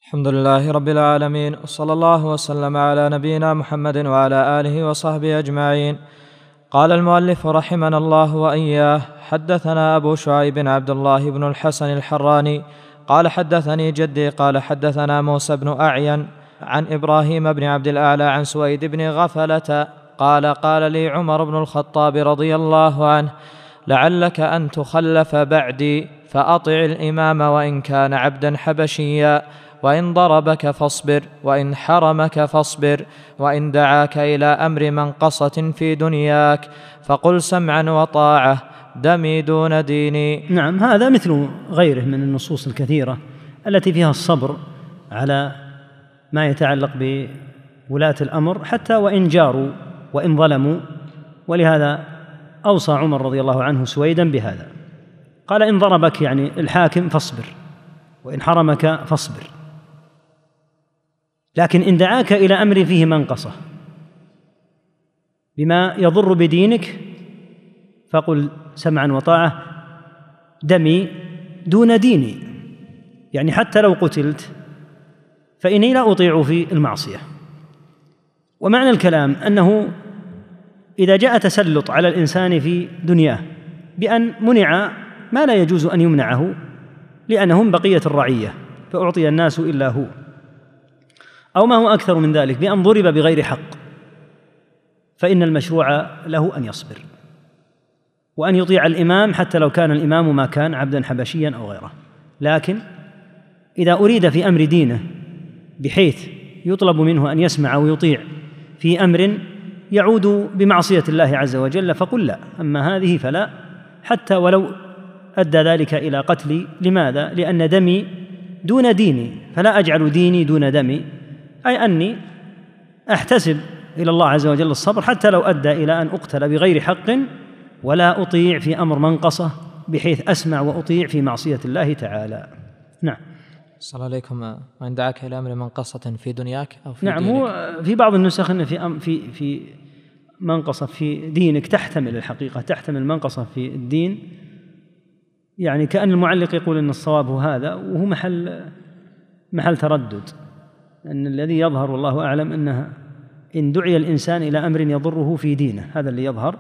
الحمد لله رب العالمين، وصلى الله وسلم على نبينا محمد وعلى آله وصحبه أجمعين. قال المؤلف رحمنا الله وإياه: حدثنا أبو شعيب عبد الله بن الحسن الحراني قال حدثني جدي قال حدثنا موسى بن أعين عن إبراهيم بن عبد الأعلى عن سويد بن غفلة قال لي عمر بن الخطاب رضي الله عنه: لعلك أن تخلف بعدي فأطع الإمام وإن كان عبدا حبشيا، وإن ضربك فاصبر، وإن حرمك فاصبر، وإن دعاك إلى أمر منقصة في دنياك فقل سمعا وطاعة، دمي دون ديني. نعم، هذا مثل غيره من النصوص الكثيرة التي فيها الصبر على ما يتعلق بولاة الأمر حتى وإن جاروا وإن ظلموا. ولهذا أوصى عمر رضي الله عنه سويدا بهذا، قال: إن ضربك يعني الحاكم فاصبر، وإن حرمك فاصبر، لكن إن دعاك إلى أمر فيه منقصة بما يضر بدينك فقل سمعا وطاعة، دمي دون ديني، يعني حتى لو قتلت فإني لا أطيع في المعصية. ومعنى الكلام أنه إذا جاء تسلط على الإنسان في دنياه بأن منع ما لا يجوز أن يمنعه لأنهم بقية الرعية فأعطي الناس إلا هو، أو ما هو أكثر من ذلك بأن ضرب بغير حق، فإن المشروع له أن يصبر وأن يطيع الإمام حتى لو كان الإمام ما كان عبدا حبشيا أو غيره. لكن إذا أريد في أمر دينه بحيث يطلب منه أن يسمع ويطيع في أمر يعود بمعصية الله عز وجل فقل لا، أما هذه فلا، حتى ولو أدى ذلك إلى قتلي. لماذا؟ لأن دمي دون ديني، فلا أجعل ديني دون دمي، أي أني أحتسب إلى الله عز وجل الصبر حتى لو أدى إلى أن أقتل بغير حق، ولا أطيع في أمر منقصة بحيث أسمع وأطيع في معصية الله تعالى. نعم. صلى عليكم. وإن دعاك إلى أمر منقصة في دنياك أو في نعم دينك. هو في بعض النسخ أن في منقصة في دينك تحتمل الحقيقة، تحتمل منقصة في الدين، يعني كأن المعلق يقول أن الصواب هو هذا، وهو محل تردد. أن الذي يظهر والله أعلم أنها إن دعي الإنسان إلى أمر يضره في دينه، هذا اللي يظهر،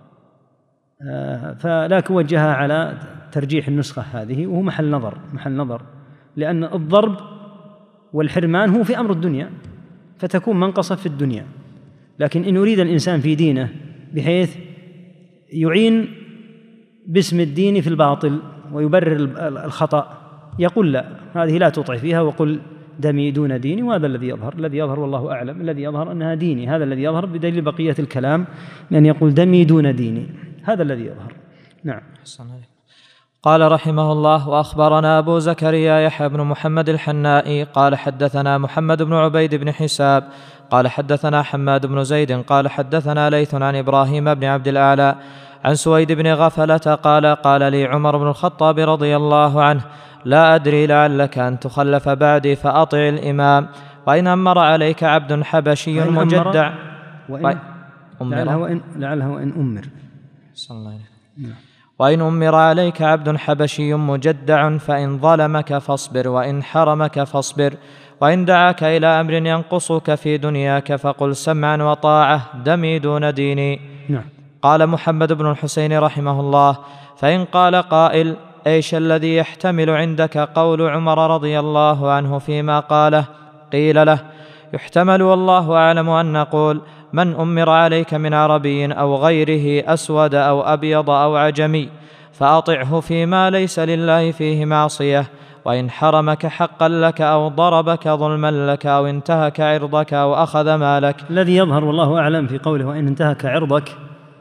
فلكن وجهها على ترجيح النسخة هذه، وهو محل نظر، لأن الضرب والحرمان هو في أمر الدنيا فتكون منقصة في الدنيا. لكن إن يريد الإنسان في دينه بحيث يعين باسم الدين في الباطل ويبرر الخطأ يقول لا، هذه لا تطع فيها وقل دمي دون ديني. وهذا الذي يظهر والله أعلم، الذي يظهر أنها ديني، هذا الذي يظهر بدليل بقية الكلام لأن يقول دمي دون ديني، هذا الذي يظهر. نعم. قال رحمه الله: وأخبرنا أبو زكريا يحيى بن محمد الحنائي قال حدثنا محمد بن عبيد بن حساب قال حدثنا حماد بن زيد قال حدثنا ليث عن إبراهيم بن عبد الأعلى عن سويد بن غفلة قال لي عمر بن الخطاب رضي الله عنه: لا أدري لعلك أن تخلف بعدي فأطع الإمام، وإن أمر عليك عبد حبشي مجدع وإن أمر عليك عبد حبشي مجدع فإن ظلمك فاصبر، وإن حرمك فاصبر، وإن دعاك إلى أمر ينقصك في دنياك فقل سمعا وطاعة، دمي دون ديني. قال محمد بن الحسين رحمه الله: فإن قال قائل: إيش الذي يحتمل عندك قول عمر رضي الله عنه فيما قاله؟ قيل له: يحتمل والله أعلم أن نقول: من أمر عليك من عربي أو غيره أسود أو أبيض أو عجمي فأطعه فيما ليس لله فيه معصية، وإن حرمك حقا لك أو ضربك ظلما لك أو انتهك عرضك أو أخذ مالك. الذي يظهر والله أعلم في قوله وإن انتهك عرضك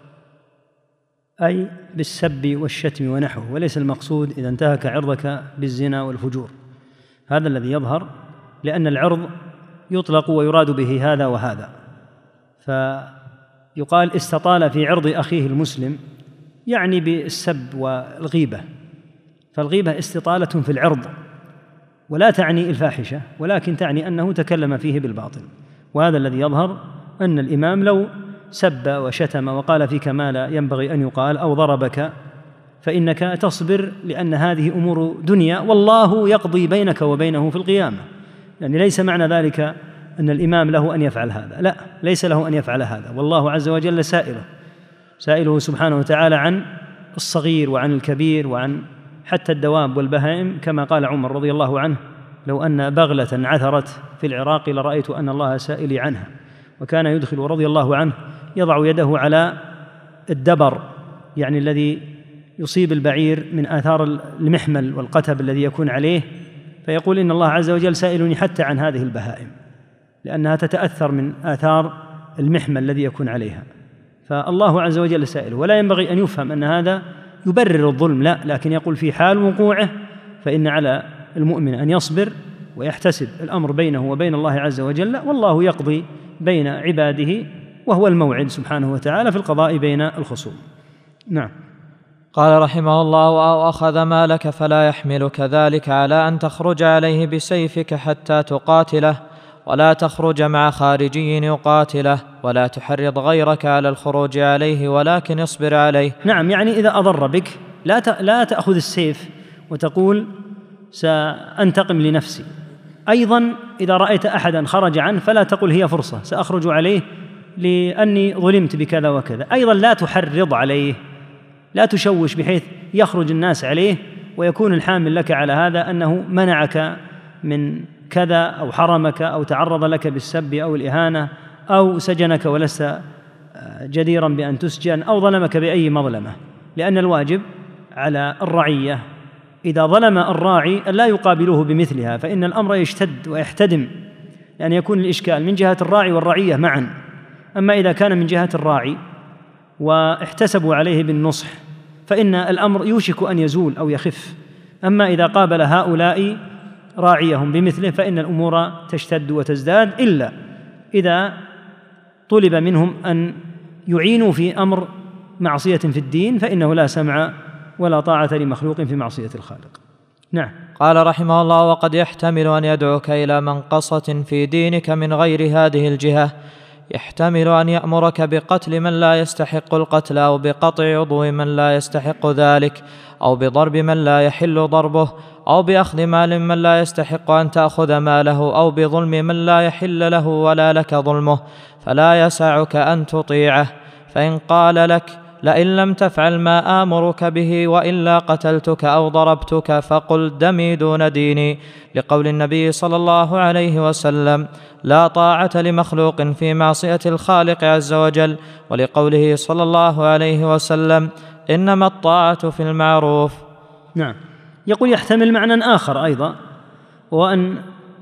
أي بالسب والشتم ونحوه، وليس المقصود إذا انتهك عرضك بالزنا والفجور، هذا الذي يظهر، لأن العرض يطلق ويراد به هذا وهذا، فيقال استطال في عرض أخيه المسلم يعني بالسب والغيبة، فالغيبة استطالة في العرض ولا تعني الفاحشة، ولكن تعني أنه تكلم فيه بالباطل. وهذا الذي يظهر أن الإمام لو سب وشتم وقال فيك ما لا ينبغي أن يقال أو ضربك فإنك تصبر، لأن هذه أمور دنيا والله يقضي بينك وبينه في القيامة، يعني ليس معنى ذلك أن الإمام له أن يفعل هذا، لا، ليس له أن يفعل هذا، والله عز وجل سائله سبحانه وتعالى عن الصغير وعن الكبير وعن حتى الدواب والبهائم، كما قال عمر رضي الله عنه: لو أن بغلة عثرت في العراق لرأيت أن الله سائلي عنها. وكان يدخل رضي الله عنه يضع يده على الدبر، يعني الذي يصيب البعير من آثار المحمل والقتب الذي يكون عليه، فيقول: إن الله عز وجل سائلني حتى عن هذه البهائم، لأنها تتأثر من آثار المحمل الذي يكون عليها. فالله عز وجل سائله، ولا ينبغي أن يفهم أن هذا يبرر الظلم، لا، لكن يقول في حال وقوعه فإن على المؤمن أن يصبر ويحتسب الأمر بينه وبين الله عز وجل، والله يقضي بين عباده، وهو الموعد سبحانه وتعالى في القضاء بين الخصوم. نعم. قال رحمه الله: أو أخذ مالك فلا يحملك ذلك على أن تخرج عليه بسيفك حتى تقاتله، ولا تخرج مع خارجي يقاتله، ولا تحرض غيرك على الخروج عليه، ولكن اصبر عليه. نعم، يعني إذا أضر بك لا تأخذ السيف وتقول سأنتقم لنفسي. أيضا إذا رأيت أحدا خرج عنه فلا تقل هي فرصة سأخرج عليه لأني ظلمت بكذا وكذا. أيضا لا تحرض عليه، لا تشوش بحيث يخرج الناس عليه ويكون الحامل لك على هذا أنه منعك من كذا أو حرمك أو تعرض لك بالسب أو الإهانة أو سجنك ولست جديرا بأن تسجن أو ظلمك بأي مظلمة. لأن الواجب على الرعية إذا ظلم الراعي أن لا يقابلوه بمثلها، فإن الأمر يشتد ويحتدم، لأن يكون الإشكال من جهة الراعي والرعية معا. أما إذا كان من جهة الراعي واحتسبوا عليه بالنصح فإن الأمر يوشك أن يزول أو يخف. أما إذا قابل هؤلاء راعيهم بمثله فإن الأمور تشتد وتزداد، إلا إذا طلب منهم أن يعينوا في أمر معصية في الدين، فإنه لا سمع ولا طاعة لمخلوق في معصية الخالق. نعم. قال رحمه الله: وقد يحتمل أن يدعوك إلى منقصة في دينك من غير هذه الجهة، يحتمل أن يأمرك بقتل من لا يستحق القتل، أو بقطع عضو من لا يستحق ذلك، أو بضرب من لا يحل ضربه، أو بأخذ مال من لا يستحق أن تأخذ ماله، أو بظلم من لا يحل له ولا لك ظلمه، فلا يسعك أن تطيعه. فإن قال لك: لئن لم تفعل ما آمرك به وإلا قتلتك أو ضربتك، فقل دمي دون ديني، لقول النبي صلى الله عليه وسلم: لا طاعة لمخلوق في معصية الخالق عز وجل، ولقوله صلى الله عليه وسلم: إنما الطاعة في المعروف. نعم. يقول يحتمل معنى آخر أيضا، وأن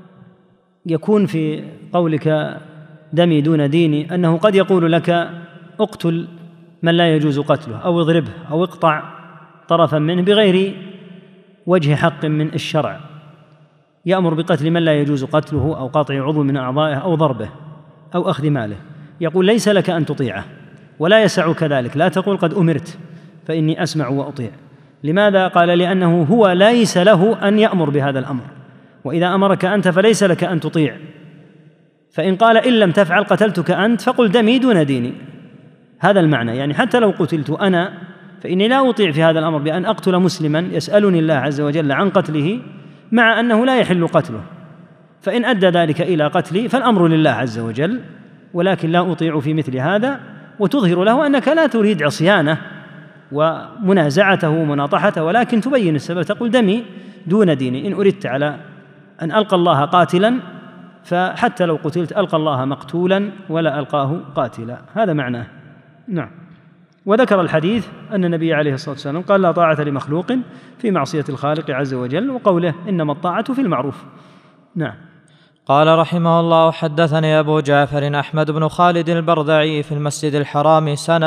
يكون في قولك دمي دون ديني أنه قد يقول لك: اقتل من لا يجوز قتله، أو اضربه، أو اقطع طرفا منه بغير وجه حق من الشرع، يأمر بقتل من لا يجوز قتله، أو قطع عضو من أعضائه، أو ضربه، أو أخذ ماله. يقول ليس لك أن تطيعه، ولا يسعك ذلك، لا تقول قد أمرت فإني أسمع وأطيع. لماذا؟ قال: لأنه هو ليس له أن يأمر بهذا الأمر، وإذا أمرك أنت فليس لك أن تطيع. فإن قال: إن لم تفعل قتلتك أنت، فقل دمي دون ديني. هذا المعنى، يعني حتى لو قتلت أنا فإني لا أطيع في هذا الأمر بأن أقتل مسلما يسألني الله عز وجل عن قتله، مع أنه لا يحل قتله. فإن أدى ذلك إلى قتلي فالأمر لله عز وجل، ولكن لا أطيع في مثل هذا. وتظهر له أنك لا تريد عصيانه ومنازعته ومناطحته، ولكن تبين السبب، تقول دمي دون ديني. إن أردت على أن ألقى الله قاتلا فحتى لو قتلت ألقى الله مقتولا ولا ألقاه قاتلا. هذا معناه. نعم. وذكر الحديث أن النبي عليه الصلاة والسلام قال: لا طاعة لمخلوق في معصية الخالق عز وجل، وقوله: إنما الطاعة في المعروف. نعم. قال رحمه الله: حدثني أبو جعفر أحمد بن خالد البرذعي في المسجد الحرام سنة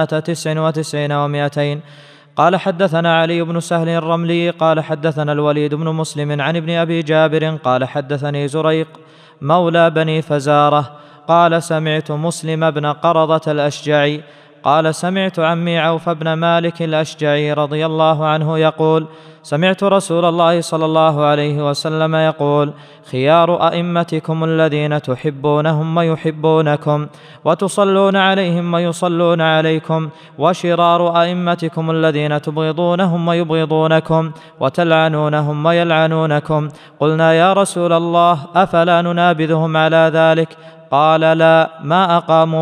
99 و200. قال: حدثنا علي بن سهل الرملي قال: حدثنا الوليد بن مسلم عن ابن أبي جابر قال: حدثني زريق مولى بني فزارة قال: سمعت مسلم بن قرضة الأشجعي قال: سمعت عمي عوف بن مالك الأشجعي رضي الله عنه يقول: سمعت رسول الله صلى الله عليه وسلم يقول: خيار أئمتكم الذين تحبونهم ويحبونكم وتصلون عليهم ويصلون عليكم، وشرار أئمتكم الذين تبغضونهم ويبغضونكم وتلعنونهم ويلعنونكم. قلنا: يا رسول الله، أفلا ننابذهم على ذلك؟ قال: لا ما أقاموا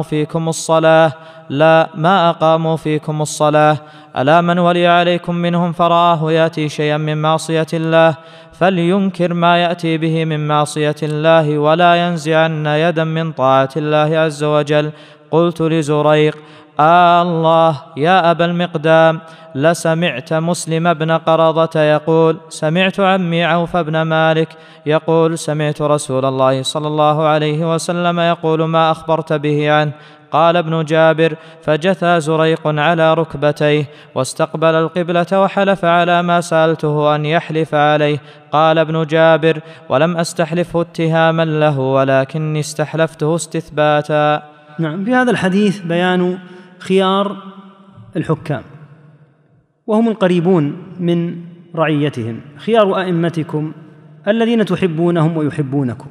فيكم الصلاة. ألا من ولي عليكم منهم فرآه يأتي شيئا من معصية الله فلينكر ما يأتي به من معصية الله ولا ينزعن يدا من طاعة الله عز وجل. قلت لزريق: الله يا أبا المقدام، لسمعت مسلم بن قرضة يقول: سمعت عمي عوف بن مالك يقول: سمعت رسول الله صلى الله عليه وسلم يقول ما أخبرت به عنه. قال ابن جابر: فجثى زريق على ركبتيه واستقبل القبلة وحلف على ما سألته أن يحلف عليه. قال ابن جابر: ولم أستحلفه اتهاما له ولكني استحلفته استثباتا. نعم، في هذا الحديث بيان خيار الحكام، وهم القريبون من رعيتهم. خيار أئمتكم الذين تحبونهم ويحبونكم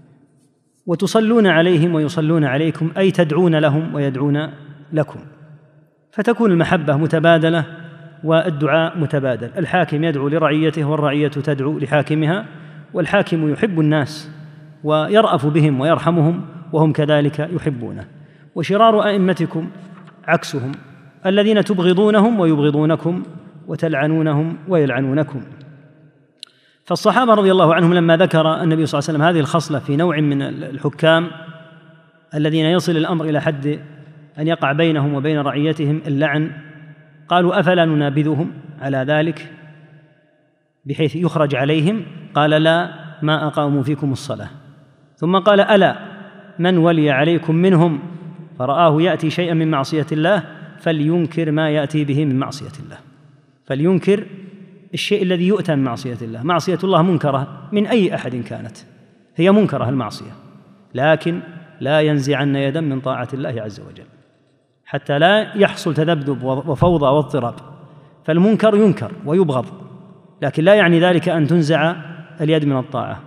وتصلون عليهم ويصلون عليكم، أي تدعون لهم ويدعون لكم، فتكون المحبة متبادلة والدعاء متبادل. الحاكم يدعو لرعيته والرعية تدعو لحاكمها، والحاكم يحب الناس ويرأف بهم ويرحمهم وهم كذلك يحبونه. وشرار أئمتكم عكسهم، الذين تبغضونهم ويبغضونكم وتلعنونهم ويلعنونكم. فالصحابة رضي الله عنهم لما ذكر النبي صلى الله عليه وسلم هذه الخصلة في نوع من الحكام الذين يصل الأمر إلى حد أن يقع بينهم وبين رعيتهم اللعن، قالوا: أفلا ننابذهم على ذلك بحيث يخرج عليهم؟ قال: لا ما أقاموا فيكم الصلاة. ثم قال: ألا من ولي عليكم منهم فرآه يأتي شيئا من معصية الله فلينكر ما يأتي به من معصية الله. فلينكر الشيء الذي يؤتى من معصية الله. معصية الله منكرة من أي أحد كانت، هي منكرة المعصية، لكن لا ينزعن يدا من طاعة الله عز وجل حتى لا يحصل تذبذب وفوضى واضطراب. فالمنكر ينكر ويبغض، لكن لا يعني ذلك أن تنزع اليد من الطاعة.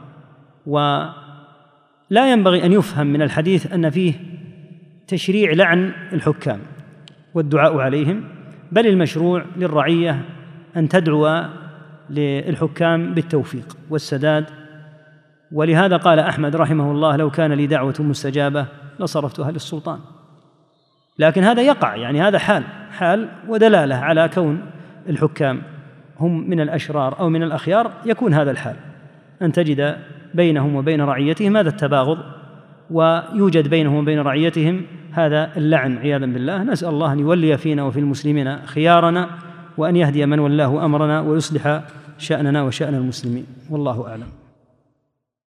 ولا ينبغي أن يفهم من الحديث أن فيه تشريع لعن الحكام والدعاء عليهم، بل المشروع للرعية أن تدعو للحكام بالتوفيق والسداد. ولهذا قال أحمد رحمه الله: لو كان لي دعوة مستجابة لصرفتها للسلطان. لكن هذا يقع، يعني هذا حال ودلالة على كون الحكام هم من الأشرار أو من الأخيار، يكون هذا الحال أن تجد بينهم وبين رعيتهم هذا التباغض، ويوجد بينهم وبين رعيتهم هذا اللعن عياذا بالله. نسأل الله أن يولي فينا وفي المسلمين خيارنا، وأن يهدي من ولاه أمرنا، ويصلح شأننا وشأن المسلمين، والله أعلم.